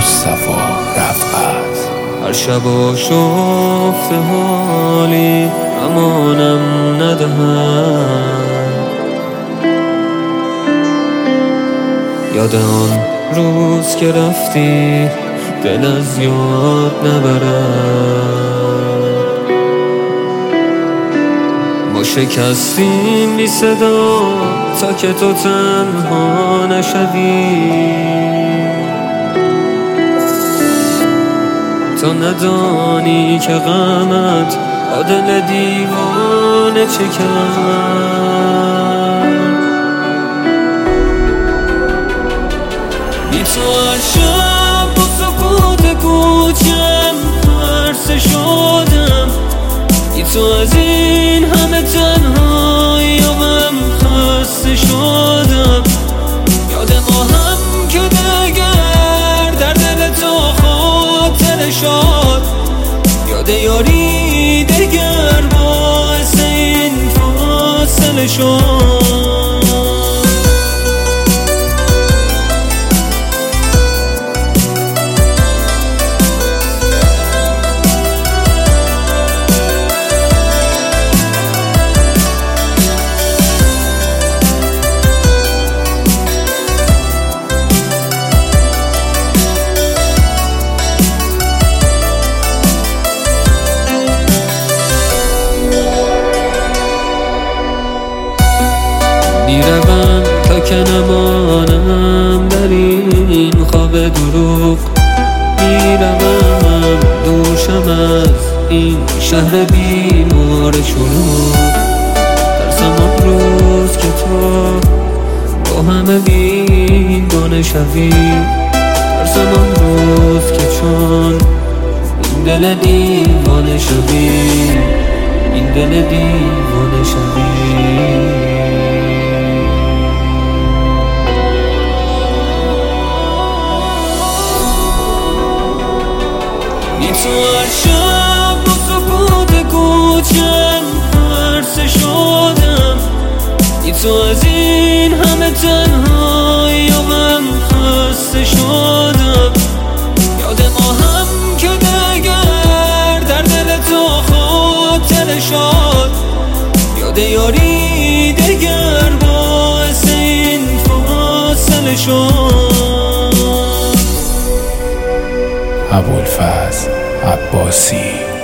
مصطفی رفعت. هر شب آشفته حالی امانم ندهد، یاد آن روز که رفتی دل از یاد نبرد. ما شکستیم بی صدا تا که تو تنها نشوی، تا ندانی که غمت با دل دیوانه چه کرد. بی تو هر شب با سکوت کوچم پرسه شدم، بی تو از این همه تنهایی غم خسته شدم. یاد ما هم که دگر در دل تو خاطر شد، یاد یاری دگر باعث این فاصله شد. میروم تا که نمانم در این خواب دروغ، میروم دوشم از این شهر بیمار شلوغ. ترسم آن روز که تو با همه بیگانه شوی، ترسم آن روز که چون این دل دیوانه شوی، این دل دیوانه شوی. بی تو هر شب با سکوت کوچم پرسه شدم، بی تو از این همه تنهایی غم خسته شدم. یاد ما هم که دگر در دل تو خاطر شد، یاد یاری دگر باعث این فاصله شد. ابوالفضل عباسی.